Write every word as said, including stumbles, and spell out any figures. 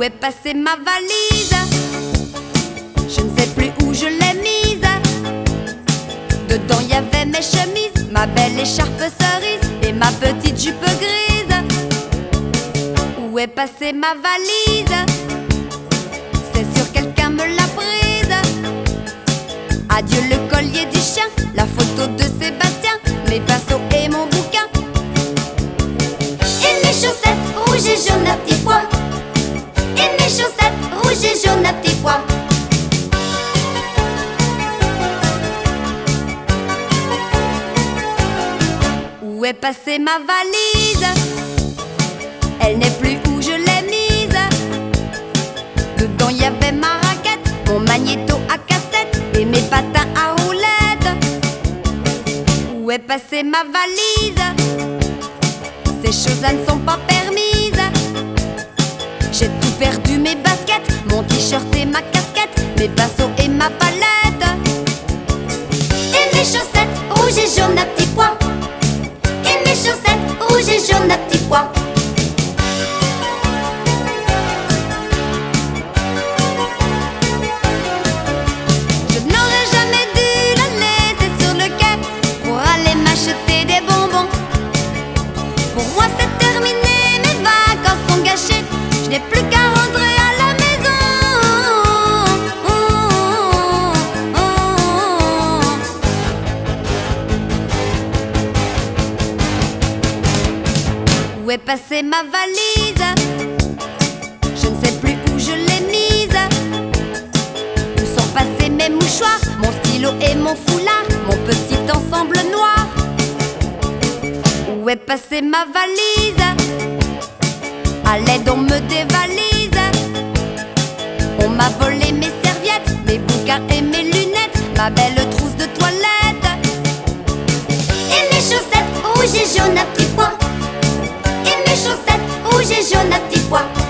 Où est passée ma valise? Je ne sais plus où je l'ai mise. Dedans y avait mes chemises, ma belle écharpe cerise et ma petite jupe grise. Où est passée ma valise? C'est sûr quelqu'un me l'a prise. Adieu le collier du chien, la photo de Sébastien, mes pinceaux et mon bouquin. Et mes chaussettes rouges et jaunes à petits pois. Et mes chaussettes rouges et jaunes à petits pois. Où est passée ma valise? Elle n'est plus où je l'ai mise. Dedans y avait ma raquette, mon magnéto à cassette et mes patins à roulettes. Où est passée ma valise? Ces choses-là ne sont pas permises. J'ai tout perdu, mes baskets, mon t-shirt et ma casquette, mes pinceaux et ma palette. Et mes chaussettes rouges et jaunes à petits pois. Et mes chaussettes rouges et jaunes à petits pois. Je n'aurais jamais dû la laisser sur le quai pour aller m'acheter des bonbons. Pour moi c'est terminé, mes vacances sont gâchées. Je n'ai plus qu'à rentrer à la maison. Oh, oh, oh. Où est passée ma valise? Je ne sais plus où je l'ai mise. Où sont passés mes mouchoirs, mon stylo et mon foulard, mon petit ensemble noir? Où est passée ma valise? À l'aide on me dévalise. On m'a volé mes serviettes, mes bouquins et mes lunettes, ma belle trousse de toilette. Et mes chaussettes rouges et jaunes à petits pois. Et mes chaussettes rouges et jaunes à petits pois.